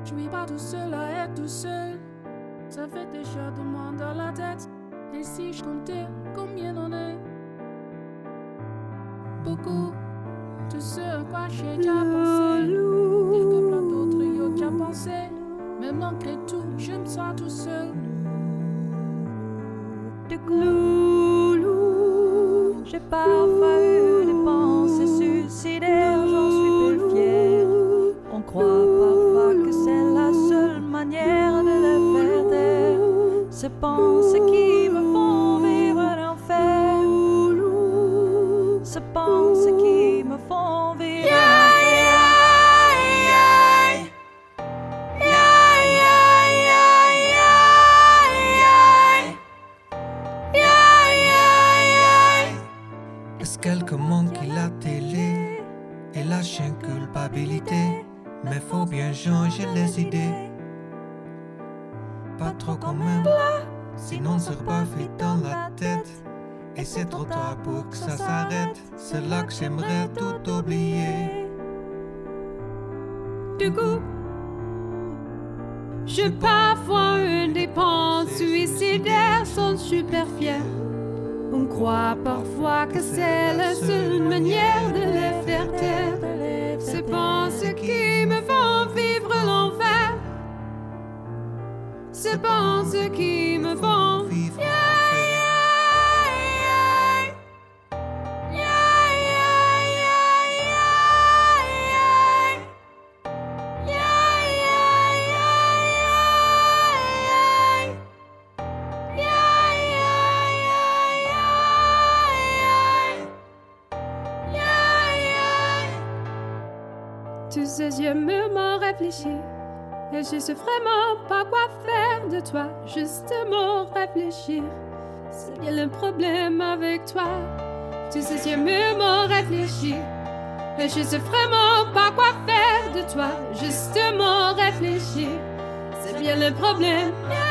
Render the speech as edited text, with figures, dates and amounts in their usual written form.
Je suis pas tout seul à être tout seul. Ça fait déjà deux mois dans la tête. Et si je comptais combien on est? Beaucoup. Tout ce à quoi j'ai déjà pensé. Et que plein d'autres y ont déjà pensé. Mais malgré tout, je me sens tout seul. Loulou, j'ai parfois eu des pensées suicidaires, j'en suis peu fière. On croit parfois que c'est la seule manière de le faire taire. Ces pensées qui me font vivre l'enfer. Ces pensées qui me font vivre l'enfer. Est-ce quelqu'un manque la télé et lâche une culpabilité? Mais faut bien changer les idées. Pas trop quand même, sinon ça repart vite dans la tête. Et c'est trop tard pour que ça s'arrête. C'est là que j'aimerais tout oublier. Du coup, j'ai parfois une dépense suicidaire, sont super fiers. On croit parfois que c'est la seule manière de les faire taire. Ces pensées qui me font vivre l'enfer. Ces pensées qui me font vivre l'enfer. Tous ces yeux murmurent réfléchis. Et je sais vraiment pas quoi faire de toi. Justement réfléchir. C'est bien le problème avec toi. Tous ces yeux murmurent réfléchis. Et je sais vraiment pas quoi faire de toi. Justement réfléchir. C'est bien le problème.